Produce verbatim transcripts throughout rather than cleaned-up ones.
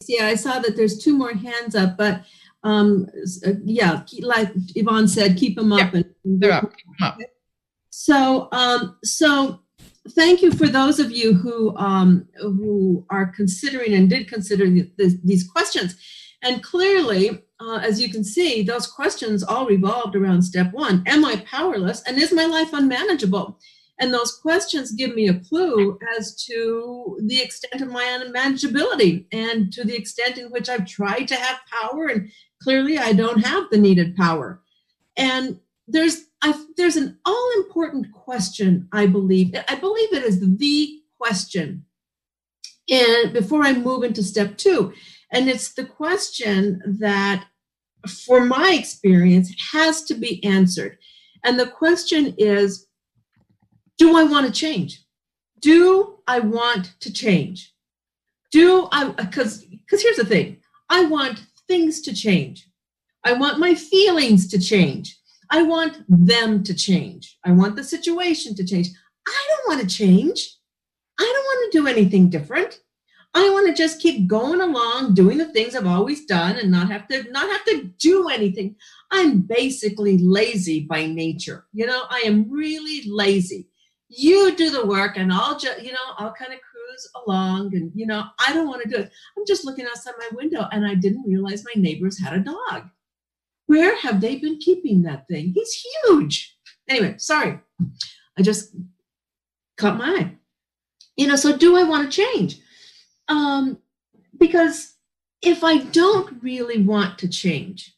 Yeah, I saw that there's two more hands up, but um, uh, yeah, like Yvonne said, keep them up. Yeah, and they're up. Keep them up. So, um, so thank you for those of you who um, who are considering and did consider the, the, these questions. And clearly, uh, as you can see, those questions all revolved around step one. Am I powerless? And is my life unmanageable? And those questions give me a clue as to the extent of my unmanageability and to the extent in which I've tried to have power, and clearly I don't have the needed power. And there's I, there's an all-important question, I believe. I believe it is the question. And before I move into step two, and it's the question that, for my experience, has to be answered. And the question is, do I want to change? Do I want to change? Do I, because because here's the thing, I want things to change. I want my feelings to change. I want them to change. I want the situation to change. I don't want to change. I don't want to do anything different. I want to just keep going along, doing the things I've always done and not have to not have to do anything. I'm basically lazy by nature. You know, I am really lazy. You do the work and I'll just, you know, I'll kind of cruise along and, you know, I don't want to do it. I'm just looking outside my window and I didn't realize my neighbors had a dog. Where have they been keeping that thing? He's huge. Anyway, sorry. I just caught my eye. You know, so do I want to change? Um, because if I don't really want to change,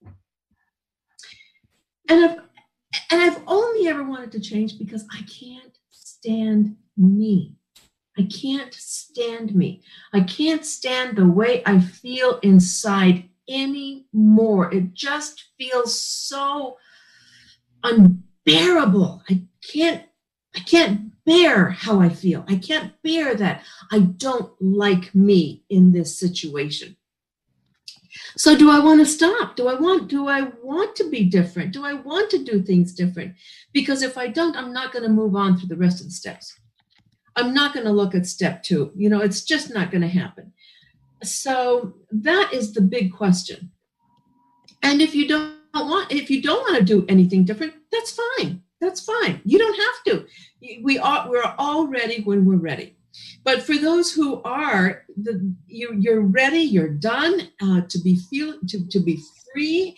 and I've, and I've only ever wanted to change because I can't stand me. I can't stand me. I can't stand the way I feel inside anymore. It just feels so unbearable. I can't, I can't bear how I feel. I can't bear that I don't like me in this situation. So do I want to stop? Do I want, do I want to be different? Do I want to do things different? Because if I don't, I'm not going to move on through the rest of the steps. I'm not going to look at step two. You know, it's just not going to happen. So that is the big question. And if you don't want, if you don't want to do anything different, that's fine. That's fine. You don't have to. We are, we're all ready when we're ready. But for those who are, the, you, you're ready, you're done uh, to be feel to, to be free.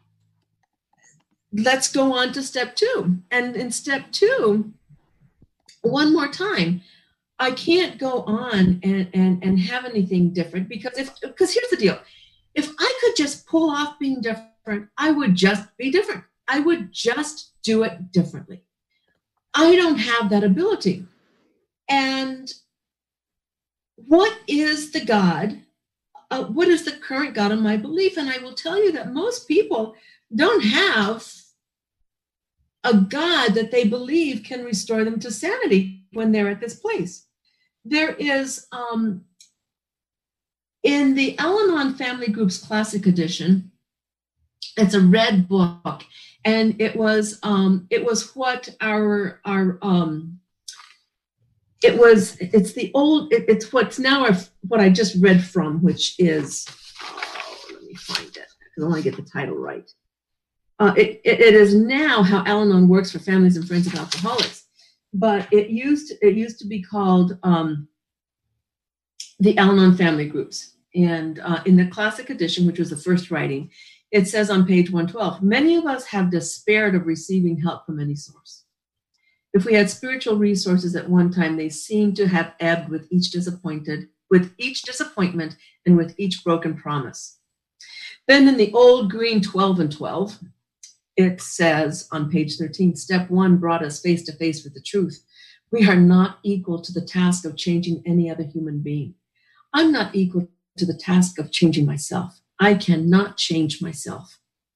Let's go on to step two. And in step two, one more time, I can't go on and, and, and have anything different because if because here's the deal. If I could just pull off being different, I would just be different. I would just do it differently. I don't have that ability. And what is the God? Uh, what is the current God of my belief? And I will tell you that most people don't have a God that they believe can restore them to sanity when they're at this place. There is, um, in the Al-Anon Family Group's Classic Edition, it's a red book, and it was um, it was what our our um, it was it's the old it, it's what's now our, what I just read from, which is oh, let me find it because I want to get the title right. Uh, it, it it is now how Al-Anon works for families and friends of alcoholics, but it used it used to be called um, the Al-Anon Family Groups, and uh, in the Classic Edition, which was the first writing, it says on page one twelve, many of us have despaired of receiving help from any source. If we had spiritual resources at one time, they seem to have ebbed with each disappointed, with each disappointment and with each broken promise. Then in the old green twelve and twelve, it says on page thirteen, step one brought us face to face with the truth. We are not equal to the task of changing any other human being. I'm not equal to the task of changing myself. I cannot change myself.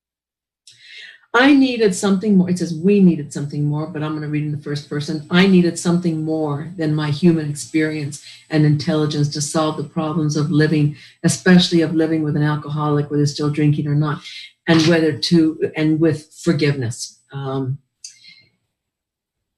I needed something more. It says we needed something more, but I'm going to read in the first person. I needed something more than my human experience and intelligence to solve the problems of living, especially of living with an alcoholic, whether still drinking or not, and whether to, and with forgiveness. Um,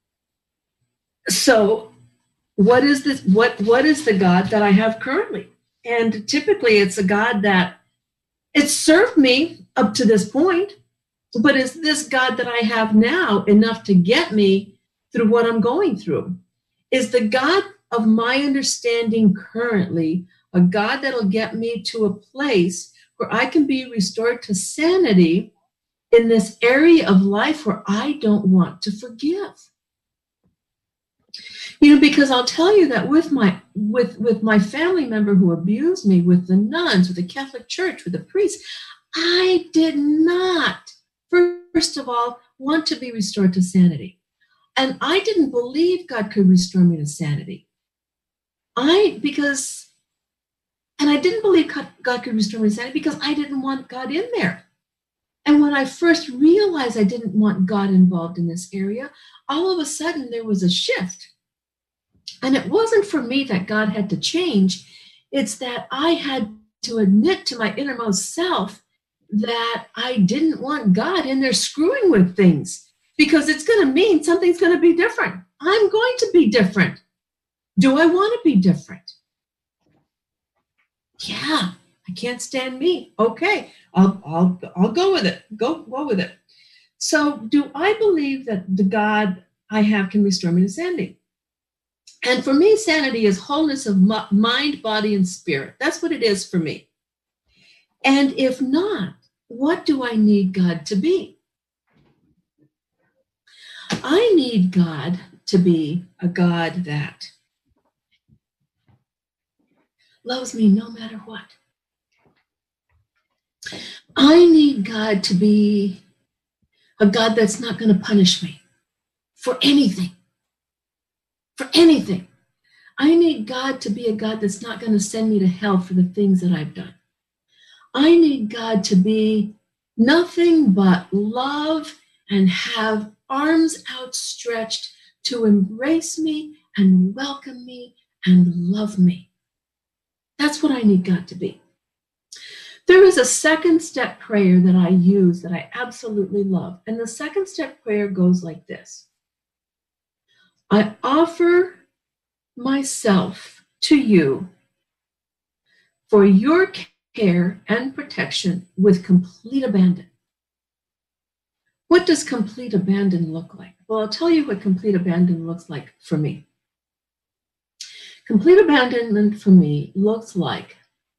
so what is this? What, what is the God that I have currently? And typically it's a God that it served me up to this point, but is this God that I have now enough to get me through what I'm going through? Is the God of my understanding currently a God that'll get me to a place where I can be restored to sanity in this area of life where I don't want to forgive? You know, because I'll tell you that with my with with my family member who abused me, with the nuns, with the Catholic Church, with the priests, I did not, first of all, want to be restored to sanity. And I didn't believe God could restore me to sanity. I, because, and I didn't believe God, God could restore me to sanity because I didn't want God in there. And when I first realized I didn't want God involved in this area, all of a sudden there was a shift. And it wasn't for me that God had to change. It's that I had to admit to my innermost self that I didn't want God in there screwing with things, because it's going to mean something's going to be different. I'm going to be different. Do I want to be different? Yeah, I can't stand me. Okay, I'll, I'll, I'll go with it. Go, go with it. So do I believe that the God I have can restore me to sanity? And for me, sanity is wholeness of mind, body, and spirit. That's what it is for me. And if not, what do I need God to be? I need God to be a God that loves me no matter what. I need God to be a God that's not going to punish me for anything. For anything. I need God to be a God that's not going to send me to hell for the things that I've done. I need God to be nothing but love and have arms outstretched to embrace me and welcome me and love me. That's what I need God to be. There is a second step prayer that I use that I absolutely love. And the second step prayer goes like this. I offer myself to you for your care and protection with complete abandon. What does complete abandon look like? Well, I'll tell you what complete abandon looks like for me. Complete abandonment for me looks like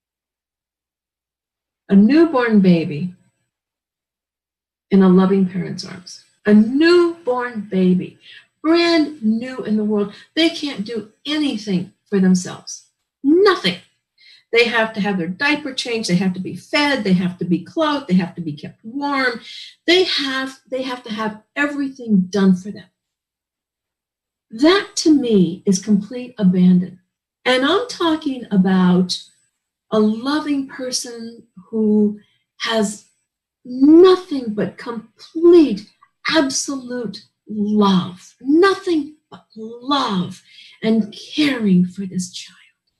a newborn baby in a loving parent's arms. A newborn baby, brand new in the world. They can't do anything for themselves. Nothing. They have to have their diaper changed. They have to be fed. They have to be clothed. They have to be kept warm. They have, they have to have everything done for them. That to me is complete abandon. And I'm talking about a loving person who has nothing but complete, absolute love. Nothing but love and caring for this child.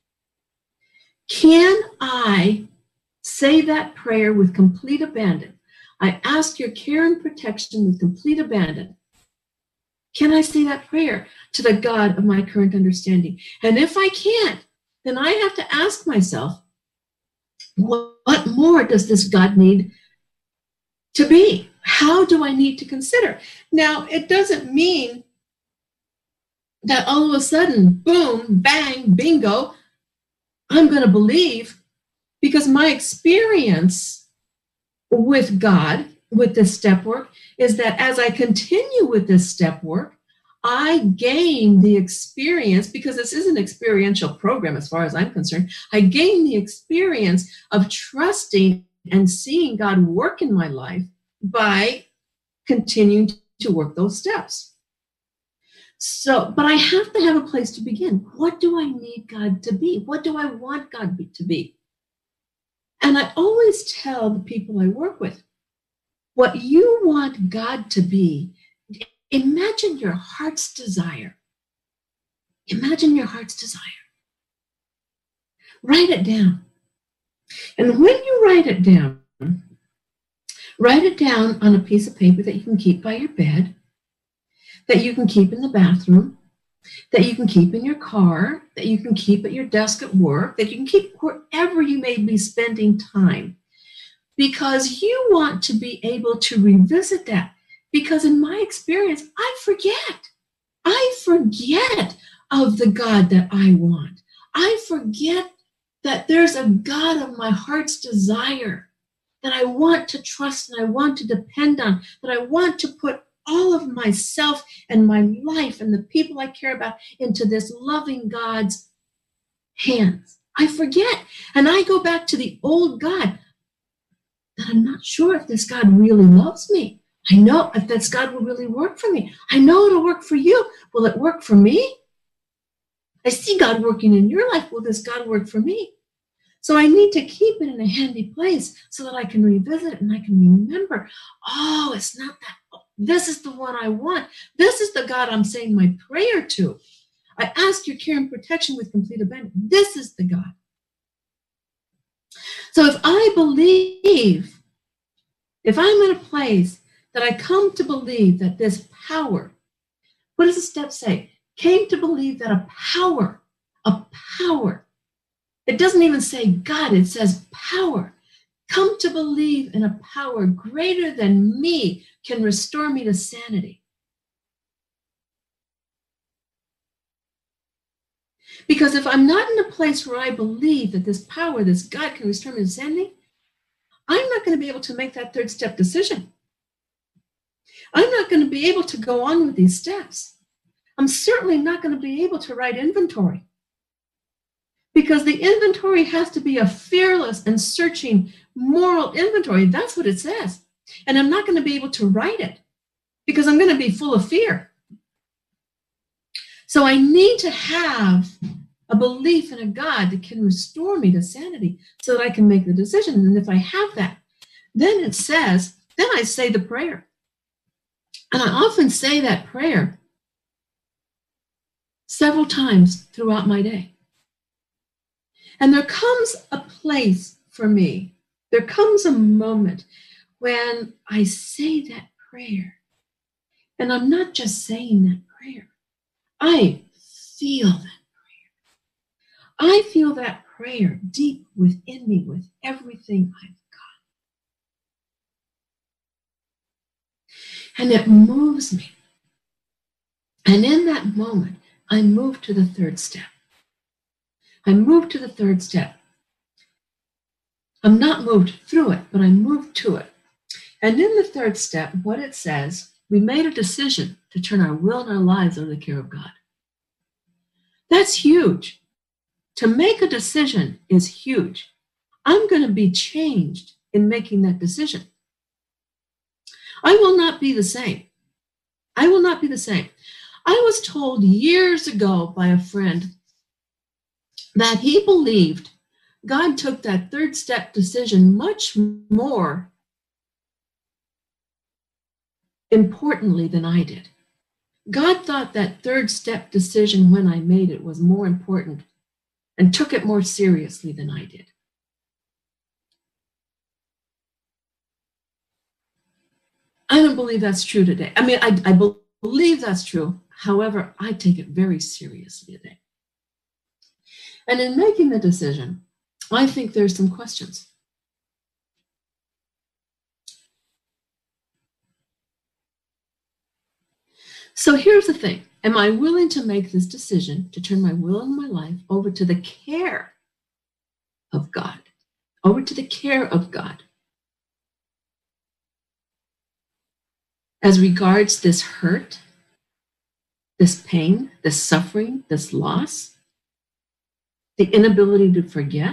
Can I say that prayer with complete abandon? I ask your care and protection with complete abandon. Can I say that prayer to the God of my current understanding? And if I can't, then I have to ask myself, what, what more does this God need to be? How do I need to consider? Now, it doesn't mean that all of a sudden, boom, bang, bingo, I'm going to believe, because my experience with God, with this step work, is that as I continue with this step work, I gain the experience, because this is an experiential program as far as I'm concerned, I gain the experience of trusting and seeing God work in my life by continuing to work those steps. So, but I have to have a place to begin. What do I need God to be? What do I want God be, to be? And I always tell the people I work with, what you want God to be, imagine your heart's desire. Imagine your heart's desire. Write it down. And when you write it down, write it down on a piece of paper that you can keep by your bed, that you can keep in the bathroom, that you can keep in your car, that you can keep at your desk at work, that you can keep wherever you may be spending time, because you want to be able to revisit that. Because in my experience, I forget. I forget of the God that I want. I forget that there's a God of my heart's desire that I want to trust and I want to depend on, that I want to put all of myself and my life and the people I care about into this loving God's hands. I forget. And I go back to the old God that I'm not sure if this God really loves me. I know if this God will really work for me. I know it'll work for you. Will it work for me? I see God working in your life. Will this God work for me? So I need to keep it in a handy place so that I can revisit it and I can remember, oh, it's not that. This is the one I want. This is the God I'm saying my prayer to. I ask your care and protection with complete abandon. This is the God. So if I believe, if I'm in a place that I come to believe that this power, what does the step say? Came to believe that a power, a power, it doesn't even say God, it says power. Come to believe in a power greater than me can restore me to sanity. Because if I'm not in a place where I believe that this power, this God can restore me to sanity, I'm not going to be able to make that third step decision. I'm not going to be able to go on with these steps. I'm certainly not going to be able to write inventory. Because the inventory has to be a fearless and searching moral inventory. That's what it says. And I'm not going to be able to write it because I'm going to be full of fear. So I need to have a belief in a God that can restore me to sanity so that I can make the decision. And if I have that, then it says, then I say the prayer. And I often say that prayer several times throughout my day. And there comes a place for me, there comes a moment when I say that prayer. And I'm not just saying that prayer. I feel that prayer. I feel that prayer deep within me with everything I've got. And it moves me. And in that moment, I move to the third step. I move to the third step. I'm not moved through it, but I move to it. And in the third step, what it says, we made a decision to turn our will and our lives over to the care of God. That's huge. To make a decision is huge. I'm going to be changed in making that decision. I will not be the same. I will not be the same. I was told years ago by a friend that he believed God took that third step decision much more importantly than I did. God thought that third step decision when I made it was more important and took it more seriously than I did. I don't believe that's true today. I mean, I, I believe that's true. However, I take it very seriously today. And in making the decision, I think there's some questions. So here's the thing. Am I willing to make this decision to turn my will and my life over to the care of God? Over to the care of God. As regards this hurt, this pain, this suffering, this loss, the inability to forget?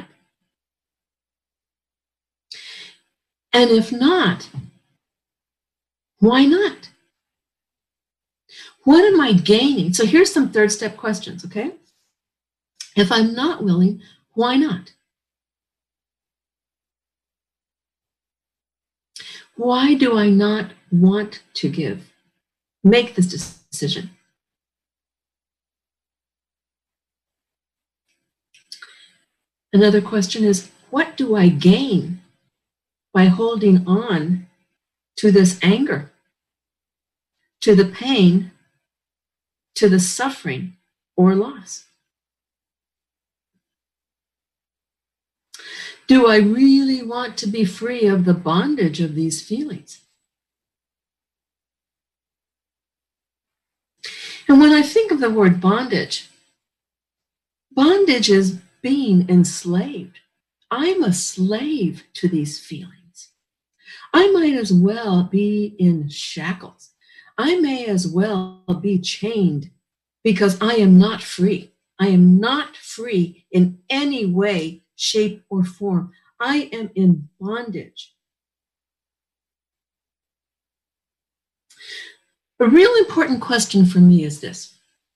And if not, why not? What am I gaining? So here's some third step questions, okay? If I'm not willing, why not? Why do I not want to give? Make this decision. Another question is, what do I gain by holding on to this anger, to the pain, to the suffering or loss? Do I really want to be free of the bondage of these feelings? And when I think of the word bondage, bondage is being enslaved. I'm a slave to these feelings. I might as well be in shackles. I may as well be chained because I am not free. I am not free in any way, shape, or form. I am in bondage. A real important question for me is this.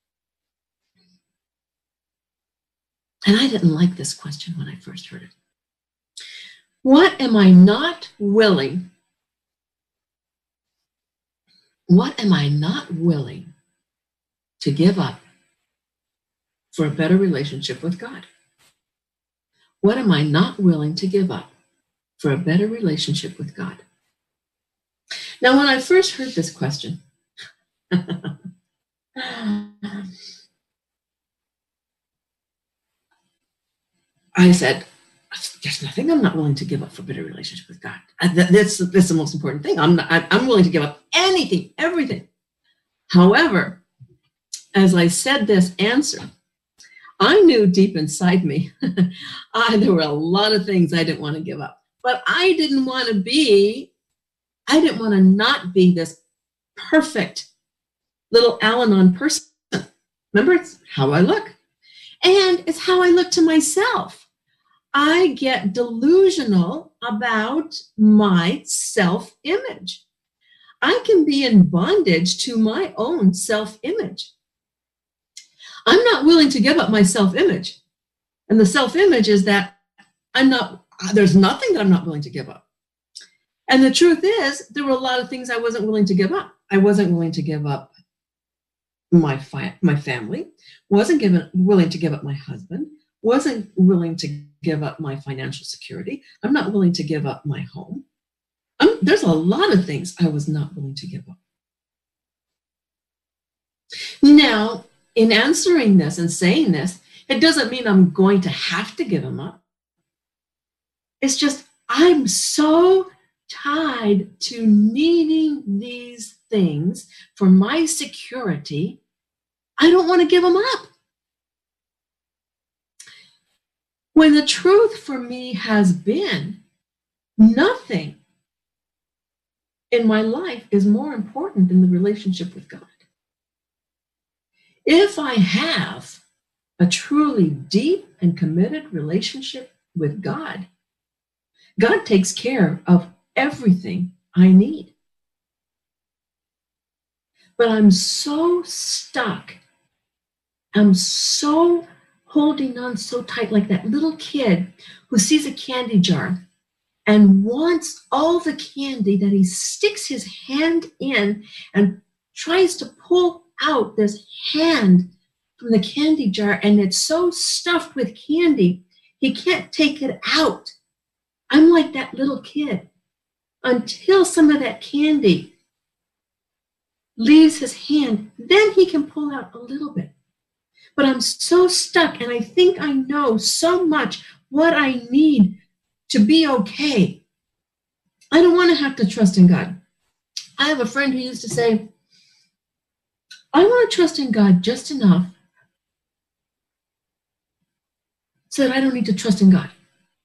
And I didn't like this question when I first heard it. What am I not willing? What am I not willing to give up for a better relationship with God? What am I not willing to give up for a better relationship with God? Now, when I first heard this question, I said, there's nothing I'm not willing to give up for a better relationship with God. That's, that's the most important thing. I'm, not, I'm willing to give up anything, everything. However, as I said this answer, I knew deep inside me, I, there were a lot of things I didn't want to give up. But I didn't want to be, I didn't want to not be this perfect little Al-Anon person. Remember, it's how I look. And it's how I look to myself. I get delusional about my self-image. I can be in bondage to my own self-image. I'm not willing to give up my self-image. And the self-image is that I'm not, there's nothing that I'm not willing to give up. And the truth is, there were a lot of things I wasn't willing to give up. I wasn't willing to give up my, fi- my family, wasn't given, willing to give up my husband, wasn't willing to give up my financial security. I'm not willing to give up my home. I'm, there's a lot of things I was not willing to give up. Now, in answering this and saying this, it doesn't mean I'm going to have to give them up. It's just I'm so tied to needing these things for my security, I don't want to give them up. When the truth for me has been nothing in my life is more important than the relationship with God. If I have a truly deep and committed relationship with God, God takes care of everything I need. But I'm so stuck. I'm so holding on so tight, like that little kid who sees a candy jar and wants all the candy, that he sticks his hand in and tries to pull out this hand from the candy jar, and it's so stuffed with candy, he can't take it out. I'm like that little kid until some of that candy leaves his hand, then he can pull out a little bit. But I'm so stuck, and I think I know so much what I need to be okay. I don't want to have to trust in God. I have a friend who used to say, I want to trust in God just enough so that I don't need to trust in God.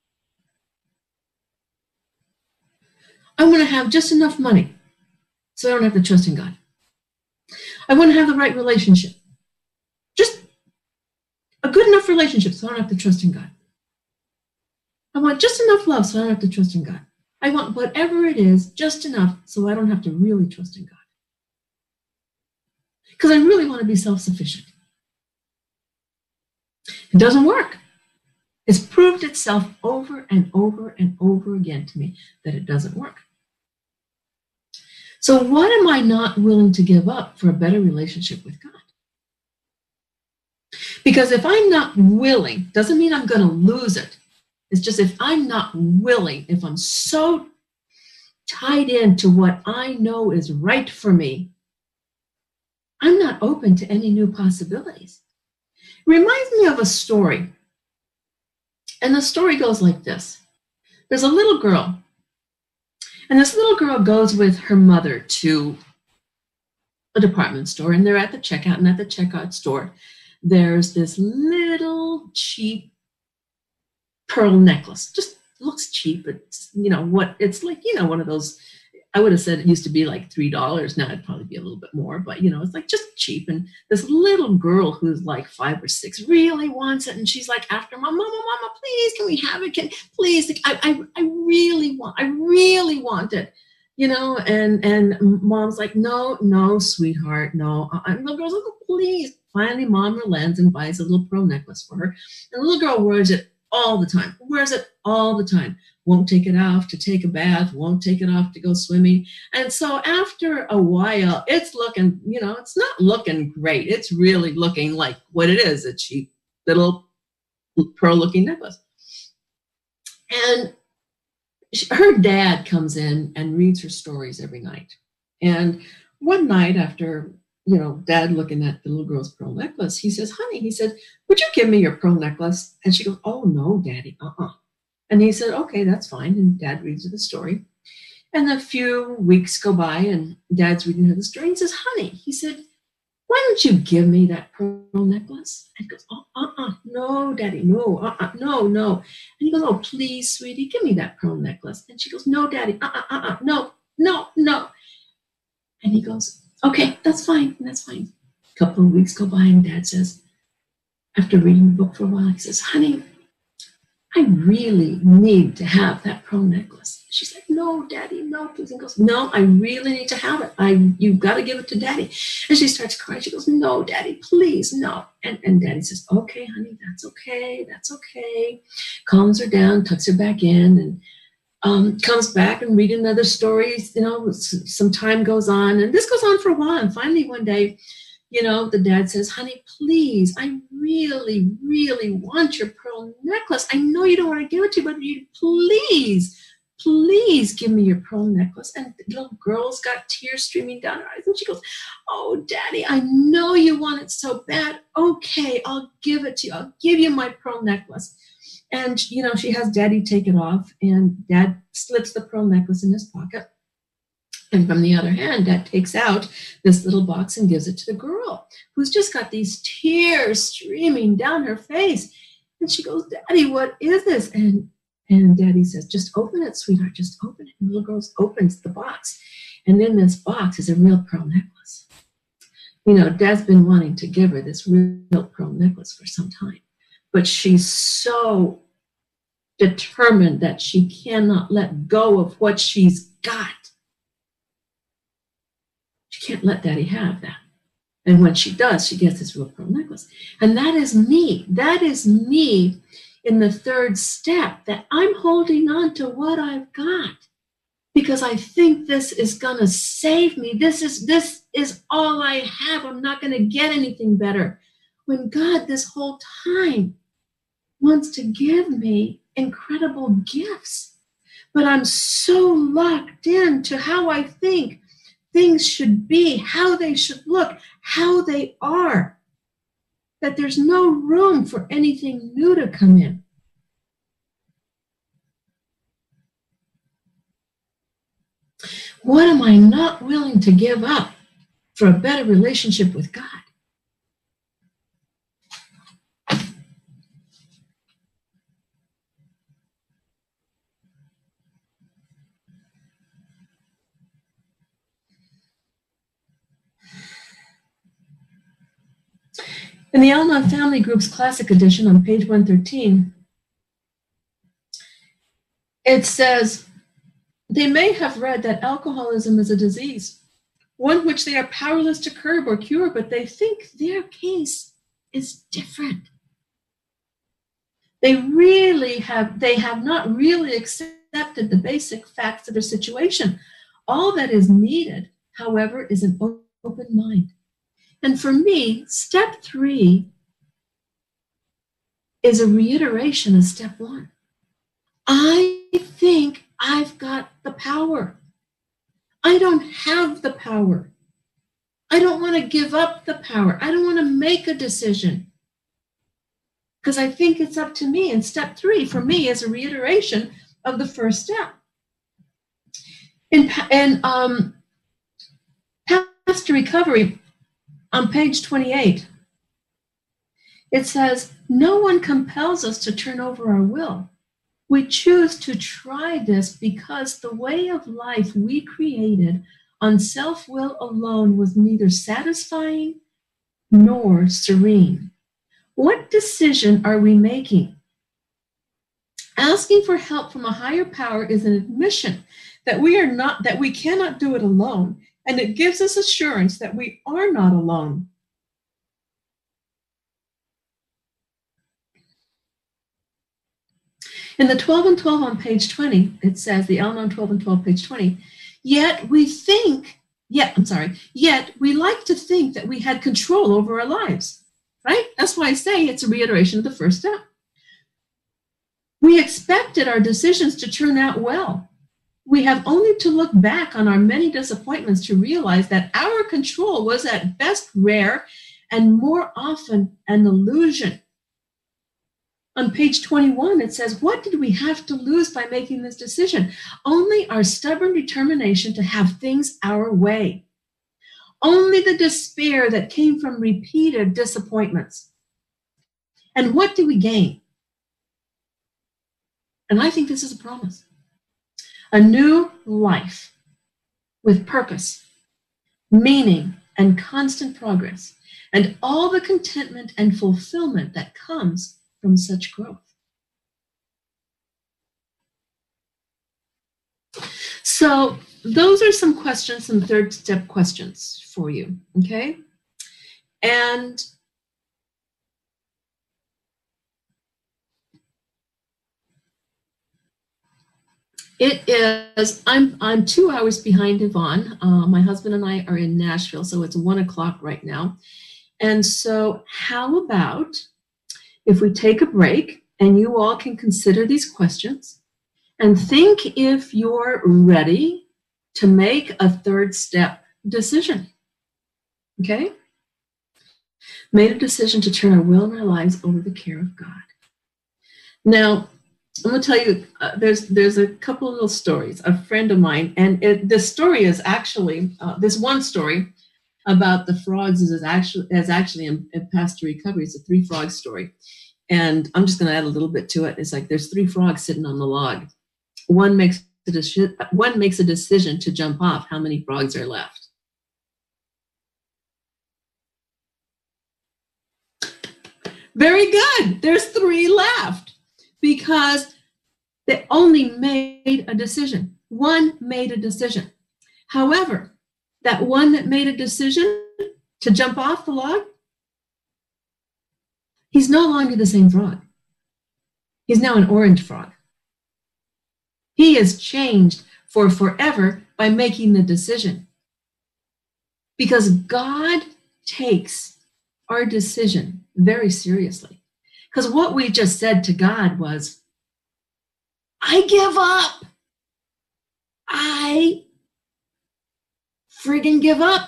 I want to have just enough money so I don't have to trust in God. I want to have the right relationship. Just a good enough relationship so I don't have to trust in God. I want just enough love so I don't have to trust in God. I want whatever it is, just enough so I don't have to really trust in God. Because I really want to be self-sufficient. It doesn't work. It's proved itself over and over and over again to me that it doesn't work. So what am I not willing to give up for a better relationship with God? Because if I'm not willing, doesn't mean I'm going to lose it. It's just if I'm not willing, if I'm so tied into what I know is right for me, I'm not open to any new possibilities. It reminds me of a story. And the story goes like this. There's a little girl, and this little girl goes with her mother to a department store, and they're at the checkout, and at the checkout store, there's this little cheap pearl necklace. Just looks cheap. It's, you know, what it's like, you know, one of those, I would have said it used to be like three dollars. Now it'd probably be a little bit more, but you know, it's like just cheap. And this little girl who's like five or six really wants it. And she's like after mom, mama, mama, please, can we have it? Can please, I, I, I really want, I really want it. You know, and, and mom's like, no, no, sweetheart, no. And the girl's like, oh, please. Finally, mom relents and buys a little pearl necklace for her. And the little girl wears it all the time, wears it all the time. Won't take it off to take a bath, won't take it off to go swimming. And so after a while, it's looking, you know, it's not looking great. It's really looking like what it is, a cheap little pearl-looking necklace. And her dad comes in and reads her stories every night. And one night after, you know, dad looking at the little girl's pearl necklace, he says, honey, he said, would you give me your pearl necklace? And she goes, oh, no, daddy, uh-uh. And he said, okay, that's fine. And dad reads her the story. And a few weeks go by and dad's reading her the story. And he says, honey, he said, why don't you give me that pearl necklace? And he goes, oh, uh-uh, no, daddy, no, uh-uh, no, no. And he goes, oh, please, sweetie, give me that pearl necklace. And she goes, no, daddy, uh-uh, uh-uh, no, no, no. And he goes, okay, that's fine, that's fine. A couple of weeks go by and dad says, after reading the book for a while, he says, honey, I really need to have that pearl necklace. She's like, no, daddy, no, please. And goes, no, I really need to have it. I, you've got to give it to daddy. And she starts crying. She goes, no, daddy, please, no. And, and daddy says, okay, honey, that's okay, that's okay. Calms her down, tucks her back in, and um, comes back and read another story. You know, some time goes on, and this goes on for a while. And finally one day, you know, the dad says, honey, please, I really, really want your pearl necklace. I know you don't want to give it to me, but you please, please give me your pearl necklace. And the little girl's got tears streaming down her eyes. And she goes, oh, daddy, I know you want it so bad. Okay, I'll give it to you. I'll give you my pearl necklace. And, you know, she has daddy take it off, and dad slips the pearl necklace in his pocket. And from the other hand, dad takes out this little box and gives it to the girl, who's just got these tears streaming down her face. And she goes, daddy, what is this? And, and daddy says, just open it, sweetheart, just open it. And the little girl opens the box. And in this box is a real pearl necklace. You know, dad's been wanting to give her this real pearl necklace for some time. But she's so determined that she cannot let go of what she's got. She can't let daddy have that. And when she does, she gets this real pearl necklace. And that is me. That is me in the third step, that I'm holding on to what I've got because I think this is going to save me. This is, this is all I have. I'm not going to get anything better. When God this whole time wants to give me incredible gifts, but I'm so locked into how I think things should be, how they should look, how they are, that there's no room for anything new to come in. What am I not willing to give up for a better relationship with God? In the Al-Anon Family Group's Classic Edition on page one thirteen, it says, they may have read that alcoholism is a disease, one which they are powerless to curb or cure, but they think their case is different. They really have, they have not really accepted the basic facts of their situation. All that is needed, however, is an open mind. And for me, step three is a reiteration of step one. I think I've got the power. I don't have the power. I don't want to give up the power. I don't want to make a decision because I think it's up to me. And step three for me is a reiteration of the first step. In, in um, Path to Recovery, on page twenty-eight, it says, no one compels us to turn over our will. We choose to try this because the way of life we created on self-will alone was neither satisfying nor serene. What decision are we making? Asking for help from a higher power is an admission that we are not, that we cannot do it alone, and it gives us assurance that we are not alone. In the twelve and twelve on page twenty, it says, the Al-Anon twelve and twelve, page twenty, yet we think, yet, I'm sorry, yet we like to think that we had control over our lives, right? That's why I say it's a reiteration of the first step. We expected our decisions to turn out well. We have only to look back on our many disappointments to realize that our control was at best rare and more often an illusion. On page twenty-one, it says, what did we have to lose by making this decision? Only our stubborn determination to have things our way. Only the despair that came from repeated disappointments. And what do we gain? And I think this is a promise. A new life with purpose, meaning, and constant progress, and all the contentment and fulfillment that comes from such growth. So those are some questions, some third step questions for you, okay? And it is, I'm I'm two hours behind Yvonne. Uh, my husband and I are in Nashville, so it's one o'clock right now. And so how about if we take a break and you all can consider these questions and think if you're ready to make a third step decision, okay? Made a decision to turn our will and our lives over to the care of God. Now, I'm going to tell you, uh, there's there's a couple of little stories. A friend of mine, and it, this story is actually, uh, this one story about the frogs is actually, is actually in, in Path to Recovery. It's a three frog story. And I'm just going to add a little bit to it. It's like there's three frogs sitting on the log. One makes a, deci- one makes a decision to jump off. How many frogs are left? Very good. There's three left because they only made a decision. One made a decision. However, that one that made a decision to jump off the log, he's no longer the same frog. He's now an orange frog. He is changed for forever by making the decision. Because God takes our decision very seriously. Because what we just said to God was, I give up. I friggin' give up.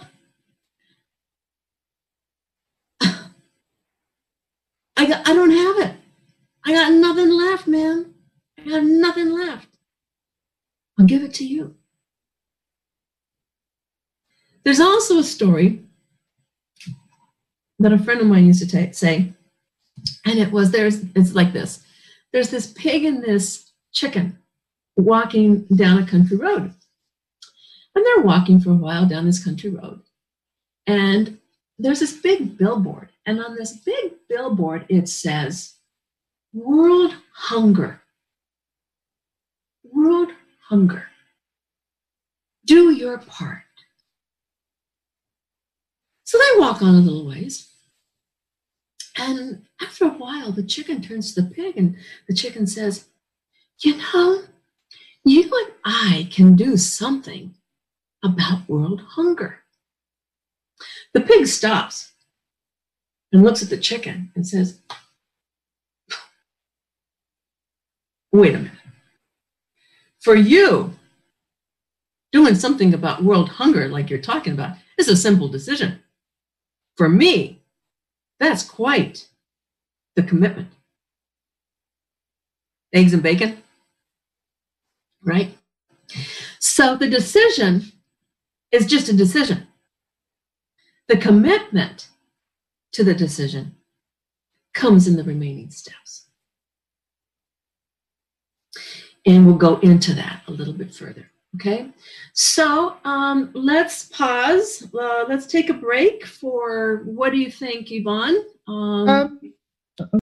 I got, I don't have it. I got nothing left, man. I got nothing left. I'll give it to you. There's also a story that a friend of mine used to ta- say, and it was, there's, it's like this. There's this pig and this chicken walking down a country road. And they're walking for a while down this country road. And there's this big billboard. And on this big billboard, it says, World Hunger. World Hunger. Do your part. So they walk on a little ways. And after a while, the chicken turns to the pig and the chicken says, you know, you and I can do something about world hunger. The pig stops and looks at the chicken and says, wait a minute. For you, doing something about world hunger like you're talking about is a simple decision. For me, that's quite the commitment. Eggs and bacon? right? So the decision is just a decision. The commitment to the decision comes in the remaining steps. And we'll go into that a little bit further, okay? So um, let's pause. Uh, let's take a break for, what do you think, Yvonne? Um, Um,